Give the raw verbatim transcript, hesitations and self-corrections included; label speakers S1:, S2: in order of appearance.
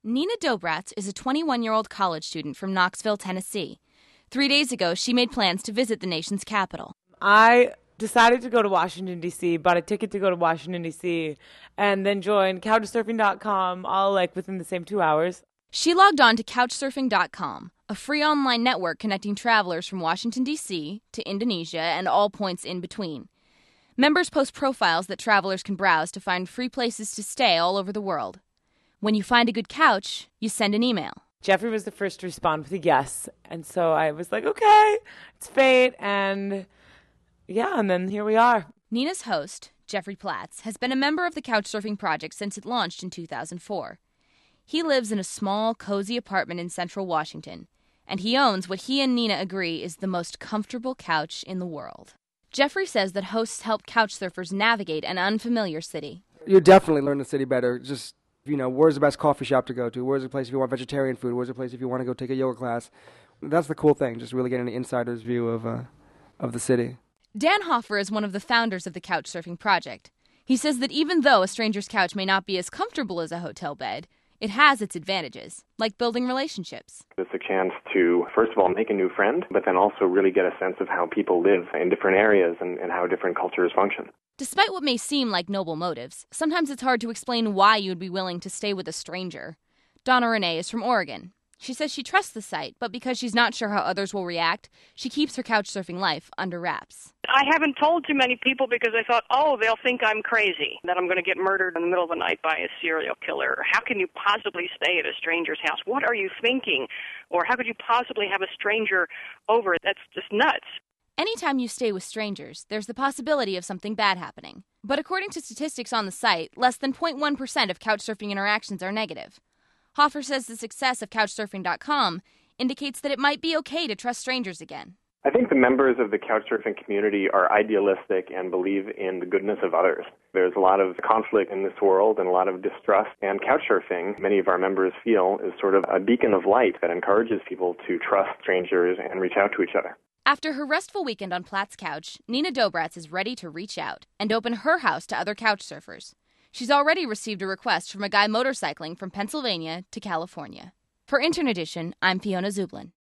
S1: Nina Dobratz is a twenty-one-year-old college student from Knoxville, Tennessee. Three days ago, she made plans to visit the nation's capital.
S2: I decided to go to Washington, D C, bought a ticket to go to Washington, D C, and then joined couch surfing dot com all like within the same two hours.
S1: She logged on to couch surfing dot com, a free online network connecting travelers from Washington, D C to Indonesia and all points in between. Members post profiles that travelers can browse to find free places to stay all over the world. When you find a good couch, you send an email.
S2: Jeffrey was the first to respond with a yes, and so I was like, okay, it's fate, and yeah, and then here we are.
S1: Nina's host, Jeffrey Platz, has been a member of the Couchsurfing Project since it launched in two thousand four. He lives in a small, cozy apartment in central Washington, and he owns what he and Nina agree is the most comfortable couch in the world. Jeffrey says that hosts help couch surfers navigate an unfamiliar city.
S3: You definitely learn the city better. Just, you know, where's the best coffee shop to go to? Where's the place if you want vegetarian food? Where's the place if you want to go take a yoga class? That's the cool thing, just really getting an insider's view of uh, of the city.
S1: Dan Hoffer is one of the founders of the Couchsurfing Project. He says that even though a stranger's couch may not be as comfortable as a hotel bed, it has its advantages, like building relationships.
S4: It's a chance to, first of all, make a new friend, but then also really get a sense of how people live in different areas and, and how different cultures function.
S1: Despite what may seem like noble motives, sometimes it's hard to explain why you would be willing to stay with a stranger. Donna Renee is from Oregon. She says she trusts the site, but because she's not sure how others will react, she keeps her couchsurfing life under wraps.
S5: I haven't told too many people because I thought, oh, they'll think I'm crazy, that I'm going to get murdered in the middle of the night by a serial killer. How can you possibly stay at a stranger's house? What are you thinking? Or how could you possibly have a stranger over? That's just nuts.
S1: Anytime you stay with strangers, there's the possibility of something bad happening. But according to statistics on the site, less than zero point one percent of couchsurfing interactions are negative. Hoffer says the success of couch surfing dot com indicates that it might be okay to trust strangers again.
S4: I think the members of the couchsurfing community are idealistic and believe in the goodness of others. There's a lot of conflict in this world and a lot of distrust, and couchsurfing, many of our members feel, is sort of a beacon of light that encourages people to trust strangers and reach out to each other.
S1: After her restful weekend on Platt's couch, Nina Dobratz is ready to reach out and open her house to other couch surfers. She's already received a request from a guy motorcycling from Pennsylvania to California. For Intern Edition, I'm Fiona Zublin.